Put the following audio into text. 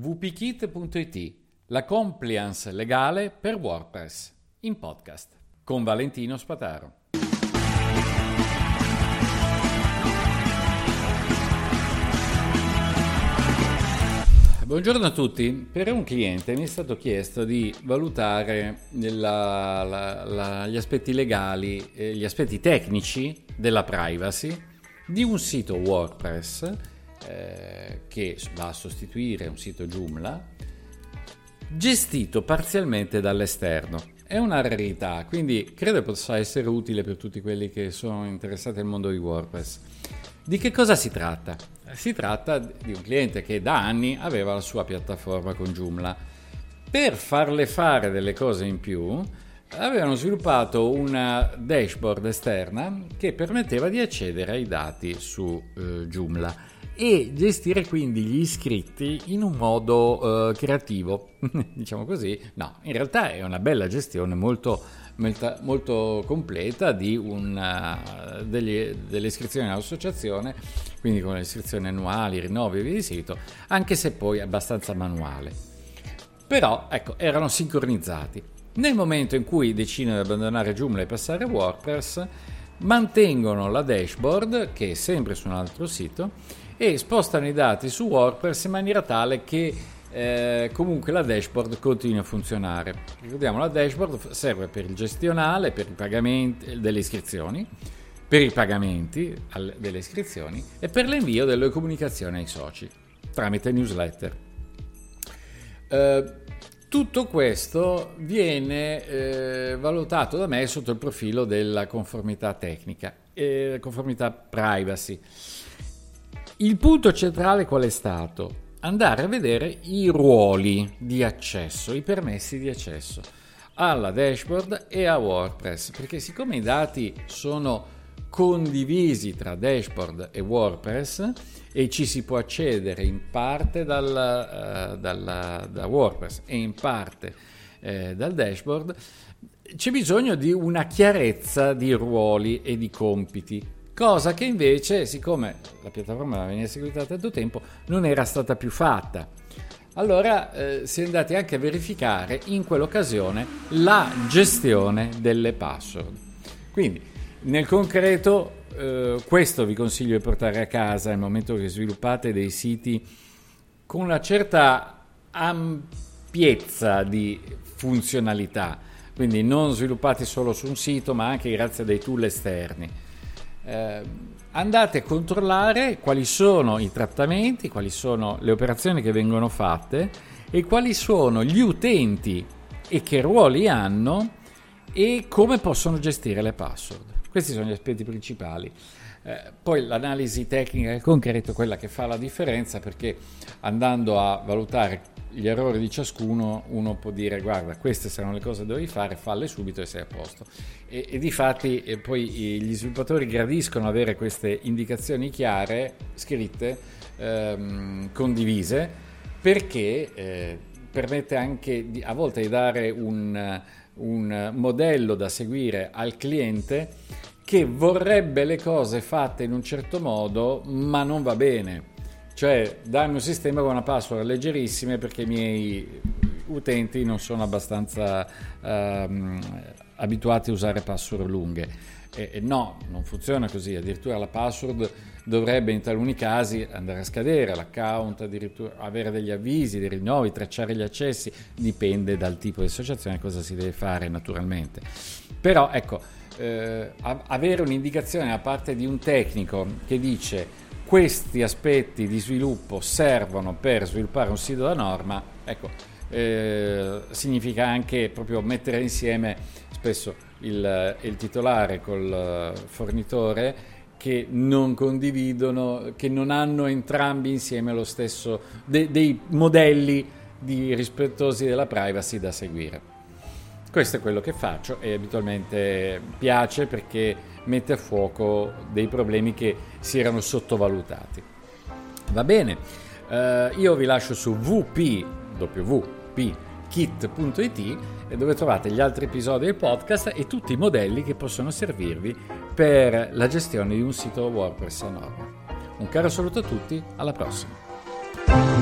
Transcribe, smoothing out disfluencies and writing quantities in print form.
wpkit.it, la compliance legale per WordPress, in podcast, con Valentino Spataro. Buongiorno a tutti. Per un cliente mi è stato chiesto di valutare gli aspetti legali, gli aspetti tecnici della privacy di un sito WordPress che va a sostituire un sito Joomla gestito parzialmente dall'esterno. È una rarità, quindi credo possa essere utile per tutti quelli che sono interessati al mondo di WordPress. Di che cosa si tratta? Si tratta di un cliente che da anni aveva la sua piattaforma con Joomla. Per farle fare delle cose in più, avevano sviluppato una dashboard esterna che permetteva di accedere ai dati su Joomla e gestire quindi gli iscritti in un modo creativo, diciamo così. No, in realtà è una bella gestione molto completa di delle iscrizioni all'associazione, quindi con le iscrizioni annuali, rinnovi e via di seguito, anche se poi abbastanza manuale. Però ecco, erano sincronizzati. Nel momento in cui decidono di abbandonare Joomla e passare a WordPress, mantengono la dashboard, che è sempre su un altro sito, e spostano i dati su WordPress in maniera tale che comunque la dashboard continui a funzionare. Ricordiamo, la dashboard serve per il gestionale, per i pagamenti delle iscrizioni, per i pagamenti delle iscrizioni e per l'invio delle comunicazioni ai soci tramite newsletter. Tutto questo viene valutato da me sotto il profilo della conformità tecnica e conformità privacy. Il punto centrale qual è stato? Andare a vedere i ruoli di accesso, i permessi di accesso alla dashboard e a WordPress, perché siccome i dati sono condivisi tra dashboard e WordPress e ci si può accedere in parte da WordPress e in parte dal dashboard, c'è bisogno di una chiarezza di ruoli e di compiti. Cosa che invece, siccome la piattaforma veniva seguita da tanto tempo, non era stata più fatta. Allora si è andati anche a verificare in quell'occasione la gestione delle password. Quindi, nel concreto, questo vi consiglio di portare a casa nel momento che sviluppate dei siti con una certa ampiezza di funzionalità. Quindi non sviluppati solo su un sito, ma anche grazie a dei tool esterni. Andate a controllare quali sono i trattamenti, quali sono le operazioni che vengono fatte e quali sono gli utenti e che ruoli hanno e come possono gestire le password. Questi sono gli aspetti principali. Poi l'analisi tecnica e concreto è quella che fa la differenza, perché andando a valutare gli errori di ciascuno uno può dire: guarda, queste saranno le cose che devi fare, falle subito e sei a posto. E difatti poi gli sviluppatori gradiscono avere queste indicazioni chiare, scritte, condivise, perché permette anche a volte di dare un modello da seguire al cliente che vorrebbe le cose fatte in un certo modo ma non va bene. Cioè, dammi un sistema con una password leggerissime perché i miei utenti non sono abbastanza abituati a usare password lunghe. No, non funziona così. Addirittura la password dovrebbe in taluni casi andare a scadere, l'account addirittura avere degli avvisi, dei rinnovi, tracciare gli accessi, dipende dal tipo di associazione, cosa si deve fare naturalmente. Però ecco, avere un'indicazione da parte di un tecnico che dice: questi aspetti di sviluppo servono per sviluppare un sito da norma, ecco, significa anche proprio mettere insieme spesso il titolare col fornitore, che non condividono, che non hanno entrambi insieme lo stesso dei modelli rispettosi della privacy da seguire. Questo è quello che faccio e abitualmente piace, perché mette a fuoco dei problemi che si erano sottovalutati. Va bene, io vi lascio su www.kit.it, dove trovate gli altri episodi del podcast e tutti i modelli che possono servirvi per la gestione di un sito WordPress a norma. Un caro saluto a tutti, alla prossima.